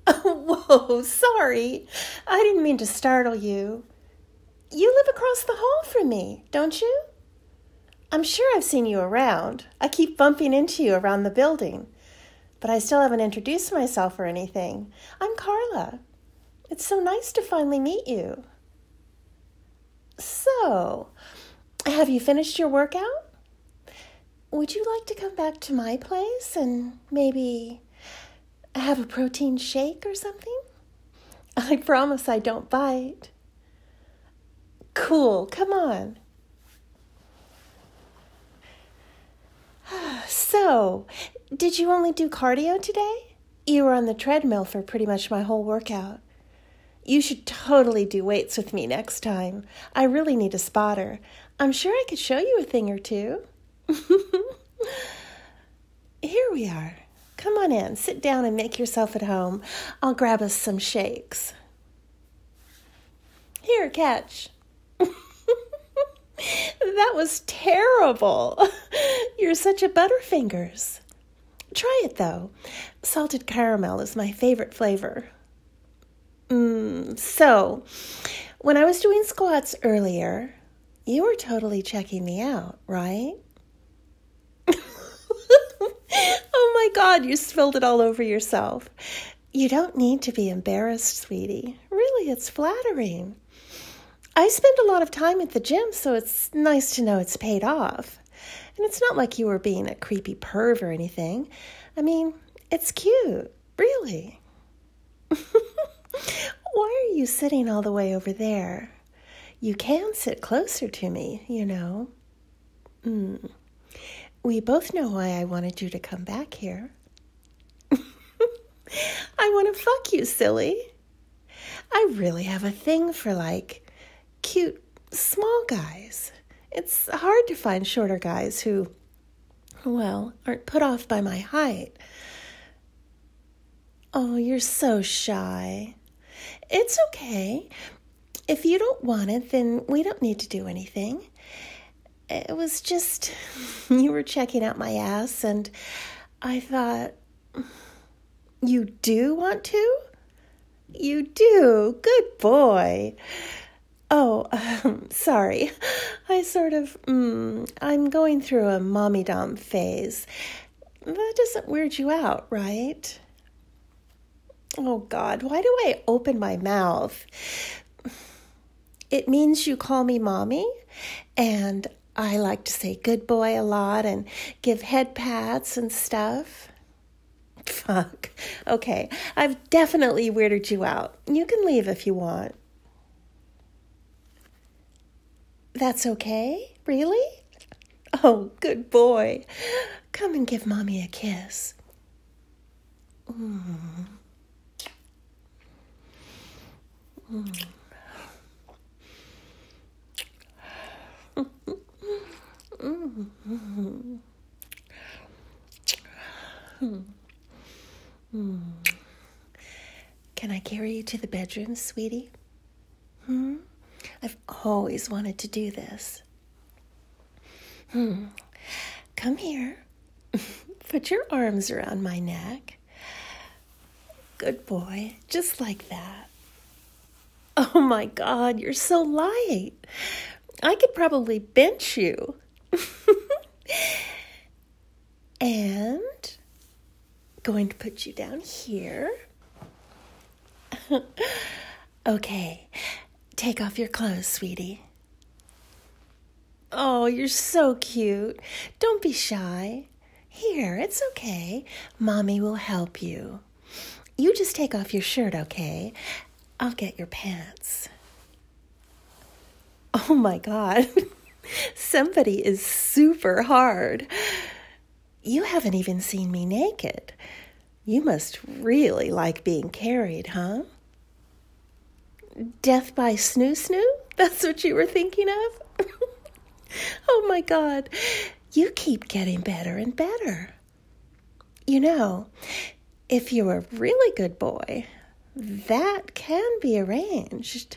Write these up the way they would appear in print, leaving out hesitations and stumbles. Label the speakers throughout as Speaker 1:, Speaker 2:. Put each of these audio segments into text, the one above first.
Speaker 1: Whoa, sorry. I didn't mean to startle you. You live across the hall from me, don't you? I'm sure I've seen you around. I keep bumping into you around the building. But I still haven't introduced myself or anything. I'm Carla. It's so nice to finally meet you. So, have you finished your workout? Would you like to come back to my place and maybe have a protein shake or something? I promise I don't bite. Cool, come on. So, did you only do cardio today? You were on the treadmill for pretty much my whole workout. You should totally do weights with me next time. I really need a spotter. I'm sure I could show you a thing or two. Here we are. Come on in, sit down and make yourself at home. I'll grab us some shakes. Here, catch. That was terrible. You're such a Butterfingers. Try it, though. Salted caramel is my favorite flavor. So, when I was doing squats earlier, you were totally checking me out, right? Oh my God, you spilled it all over yourself. You don't need to be embarrassed, sweetie. Really, it's flattering. I spend a lot of time at the gym, so it's nice to know it's paid off. And it's not like you were being a creepy perv or anything. I mean, it's cute, really. Why are you sitting all the way over there? You can sit closer to me, you know. We both know why I wanted you to come back here. I want to fuck you, silly. I really have a thing for, cute, small guys. It's hard to find shorter guys who, aren't put off by my height. Oh, you're so shy. It's okay. If you don't want it, then we don't need to do anything. It was just, you were checking out my ass, and I thought, you do want to? You do. Good boy. Oh, sorry. I'm going through a mommy-dom phase. That doesn't weird you out, right? Oh, God, why do I open my mouth? It means you call me mommy, and I like to say good boy a lot and give head pats and stuff. Fuck. Okay, I've definitely weirded you out. You can leave if you want. That's okay? Really? Oh, good boy. Come and give mommy a kiss. Can I carry you to the bedroom, sweetie? I've always wanted to do this. Come here. Put your arms around my neck. Good boy, just like that. Oh my God, you're so light. I could probably bench you. And going to put you down here. Okay, take off your clothes, sweetie. Oh, you're so cute. Don't be shy. Here, it's okay. Mommy will help you. You just take off your shirt, okay? I'll get your pants. Oh my God. Somebody is super hard. You haven't even seen me naked. You must really like being carried, huh? Death by snoo-snoo? That's what you were thinking of? Oh my God. You keep getting better and better. You know, if you're a really good boy, that can be arranged.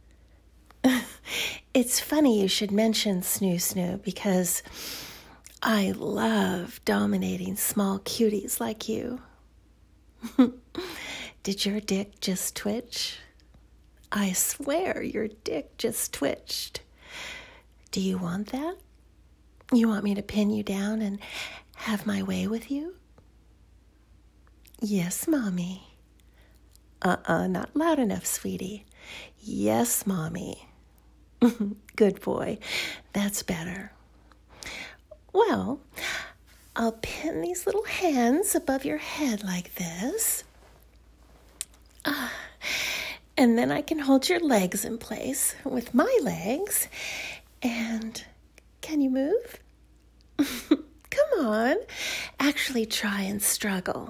Speaker 1: It's funny you should mention snoo-snoo because I love dominating small cuties like you. Did your dick just twitch? I swear your dick just twitched. Do you want that? You want me to pin you down and have my way with you? Yes, Mommy. Not loud enough, sweetie. Yes, Mommy. Good boy. That's better. Well, I'll pin these little hands above your head like this. And then I can hold your legs in place with my legs. And can you move? Come on. Actually try and struggle.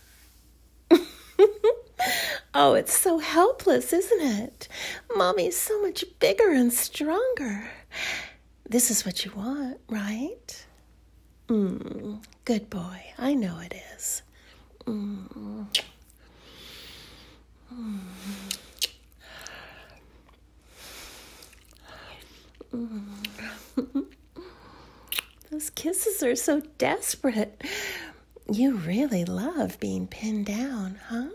Speaker 1: Oh, it's so helpless, isn't it? Mommy's so much bigger and stronger. This is what you want, right? Good boy. I know it is. Those kisses are so desperate. You really love being pinned down, huh?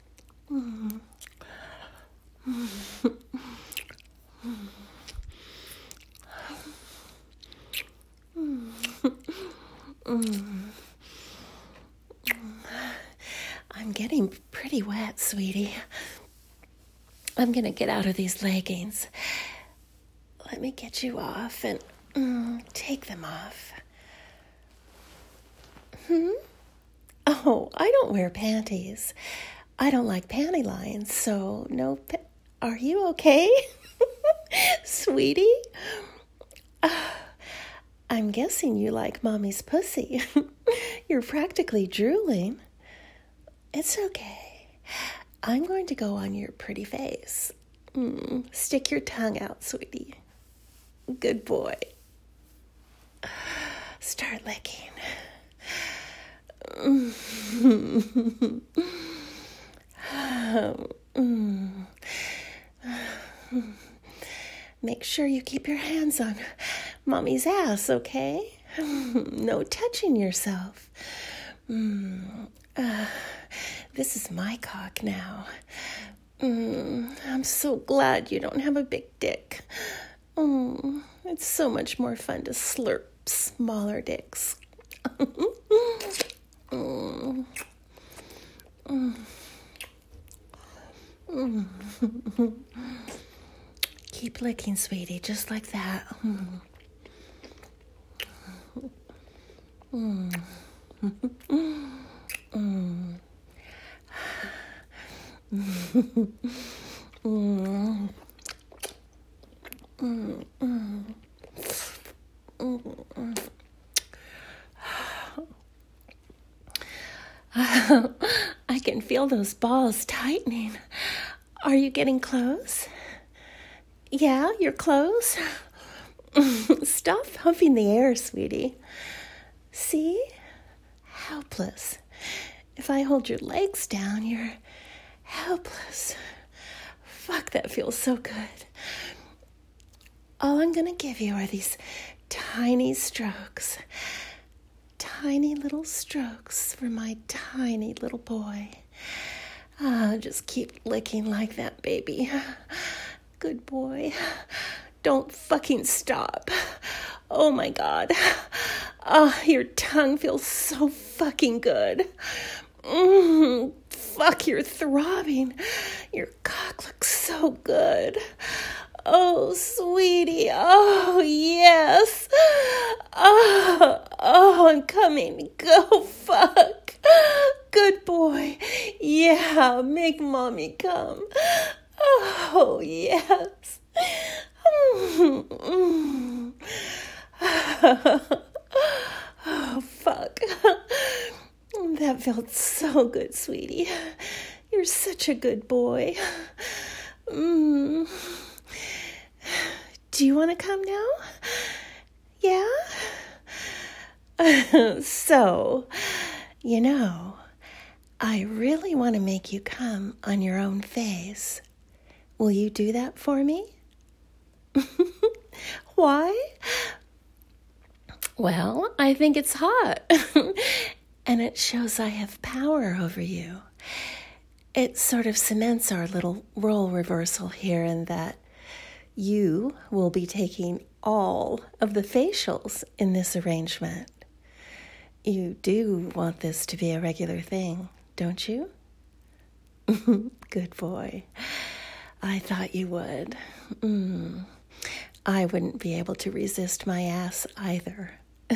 Speaker 1: I'm getting pretty wet, sweetie. I'm gonna get out of these leggings. Let me get you off and take them off. Oh, I don't wear panties. I don't like panty lines, so no. Are you okay? Sweetie? I'm guessing you like Mommy's pussy. You're practically drooling. It's okay. I'm going to go on your pretty face. Stick your tongue out, sweetie. Good boy. Start licking. Make sure you keep your hands on Mommy's ass, okay? No touching yourself. This is my cock now. I'm so glad you don't have a big dick. It's so much more fun to slurp smaller dicks. Keep licking, sweetie, just like that. I can feel those balls tightening. Are you getting close? Yeah, you're close? Stop humping the air, sweetie. See? Helpless. If I hold your legs down, you're helpless. Fuck, that feels so good. All I'm gonna give you are these tiny strokes. Tiny little strokes for my tiny little boy. Just keep licking like that, baby. Good boy. Don't fucking stop. Oh my God. Your tongue feels so fucking good. Fuck, you're throbbing. Your cock looks so good. Oh, sweetie. Oh, yes. Oh, I'm coming. Go fuck. Good boy. Yeah, make Mommy come. Oh, yes. Oh, fuck. That felt so good, sweetie. You're such a good boy. Do you want to come now? Yeah? So, I really want to make you come on your own face. Will you do that for me? Why? Well, I think it's hot. And it shows I have power over you. It sort of cements our little role reversal here in that you will be taking all of the facials in this arrangement. You do want this to be a regular thing, don't you? Good boy. I thought you would. I wouldn't be able to resist my ass either.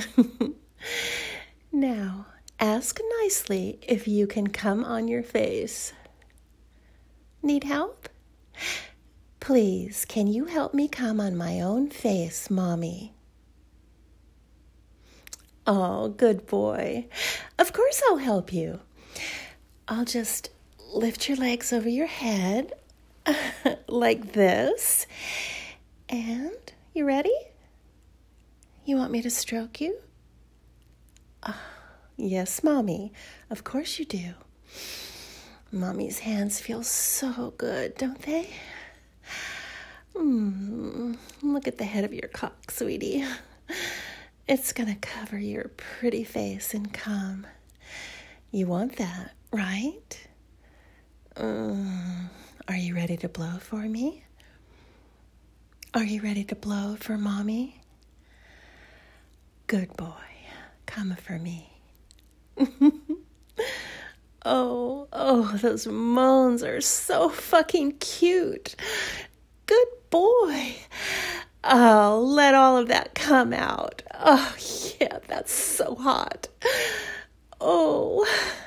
Speaker 1: Now, ask nicely if you can come on your face. Need help? Please, can you help me come on my own face, Mommy? Oh, good boy. Of course I'll help you. I'll just lift your legs over your head like this. And you ready? You want me to stroke you? Yes, Mommy. Of course you do. Mommy's hands feel so good, don't they? Look at the head of your cock, sweetie. It's gonna cover your pretty face in cum. You want that, right? Are you ready to blow for me? Are you ready to blow for Mommy? Good boy. Come for me. Oh, those moans are so fucking cute. Good boy. Oh, let all of that come out. Oh, yeah, that's so hot. Oh,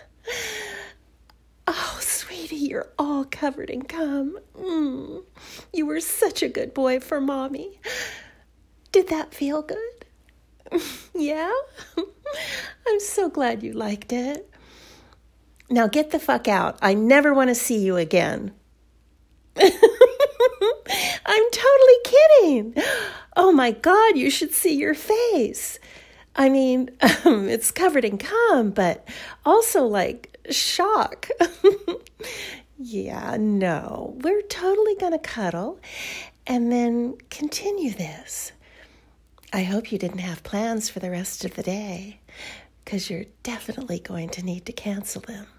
Speaker 1: sweetie, you're all covered in cum. You were such a good boy for Mommy. Did that feel good? Yeah? I'm so glad you liked it. Now get the fuck out. I never want to see you again. I'm totally kidding. Oh my God, you should see your face. I mean, it's covered in cum, but also like shock. Yeah, no, we're totally going to cuddle and then continue this. I hope you didn't have plans for the rest of the day, because you're definitely going to need to cancel them.